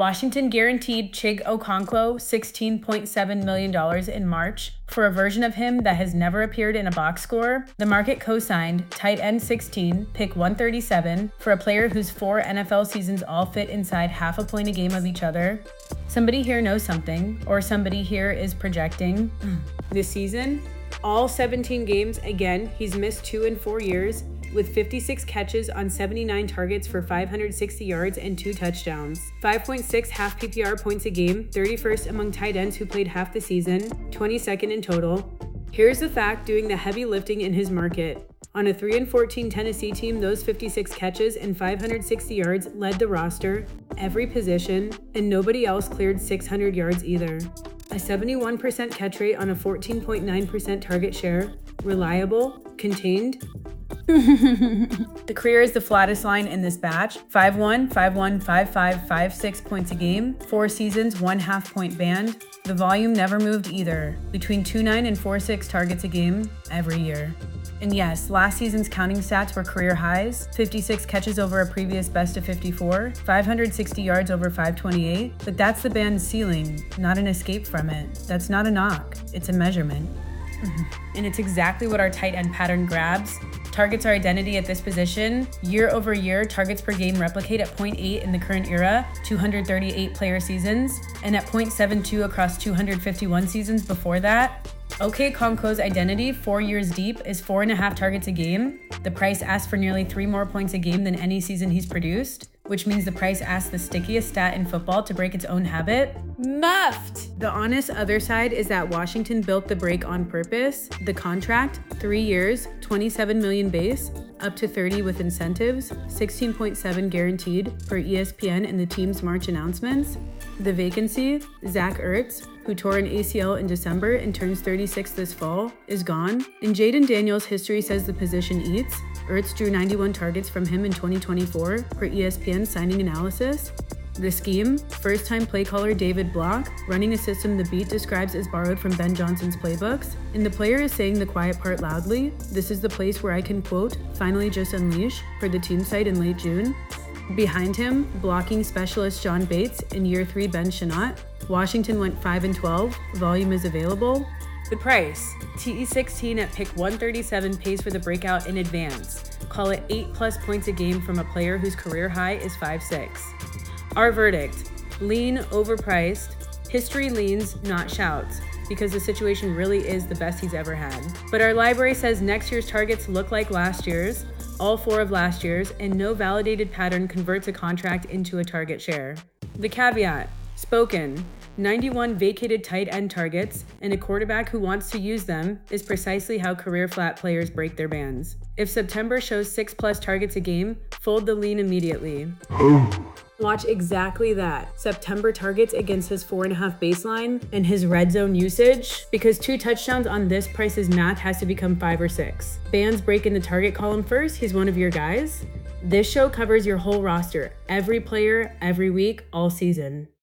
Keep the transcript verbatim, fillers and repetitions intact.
Washington guaranteed Chig Okonkwo sixteen point seven million dollars in March for a version of him that has never appeared in a box score. The market co-signed tight end sixteen, pick one thirty-seven, for a player whose four N F L seasons all fit inside half a point a game of each other. Somebody here knows something, or somebody here is projecting. This season, all seventeen games, again, he's missed two in four years, with fifty-six catches on seventy-nine targets for five hundred sixty yards and two touchdowns. five point six half P P R points a game, thirty-first among tight ends who played half the season, twenty-second in total. Here's the fact doing the heavy lifting in his market. On a three and fourteen Tennessee team, those fifty-six catches and five hundred sixty yards led the roster, every position, and nobody else cleared six hundred yards either. A seventy-one percent catch rate on a fourteen point nine percent target share, reliable, contained. The career is the flattest line in this batch. five one, five one, five five, five six points a game, four seasons, one half point band. The volume never moved either, between two nine and four six targets a game every year. And yes, last season's counting stats were career highs, fifty-six catches over a previous best of fifty-four, five hundred sixty yards over five twenty-eight, but that's the band's ceiling, not an escape from it. That's not a knock, it's a measurement. And it's exactly what our tight end pattern grabs. Targets our identity at this position. Year over year, targets per game replicate at zero point eight in the current era, two hundred thirty-eight player seasons, and at zero point seven two across two hundred fifty-one seasons before that. Okonkwo's identity, four years deep, is four and a half targets a game. The price asks for nearly three more points a game than any season he's produced, which means the price asks the stickiest stat in football to break its own habit. Muffed! The honest other side is that Washington built the break on purpose. The contract, three years, twenty-seven million base, up to thirty with incentives, sixteen point seven guaranteed per E S P N in the team's March announcements. The vacancy, Zach Ertz, who tore an A C L in December and turns thirty-six this fall, is gone. And Jaden Daniels' history says the position eats. Ertz drew ninety-one targets from him in twenty twenty-four per E S P N signing analysis. The scheme, first-time play caller David Block, running a system the beat describes as borrowed from Ben Johnson's playbooks, and the player is saying the quiet part loudly. This is the place where I can, quote, finally just unleash, per the team site in late June. Behind him, blocking specialist John Bates and year three Ben Shanot. Washington went five and twelve, volume is available. The price, T E sixteen at pick one thirty-seven pays for the breakout in advance. Call it eight plus points a game from a player whose career high is five six. Our verdict, lean, overpriced. History leans, not shouts, because the situation really is the best he's ever had. But our library says next year's targets look like last year's, all four of last year's, and no validated pattern converts a contract into a target share. The caveat, spoken, ninety-one vacated tight end targets, and a quarterback who wants to use them is precisely how career flat players break their bands. If September shows six plus targets a game, fold the lean immediately. Watch exactly that. September targets against his four and a half baseline and his red zone usage, because two touchdowns on this price's math has to become five or six. Bands break in the target column first, he's one of your guys. This show covers your whole roster, every player, every week, all season.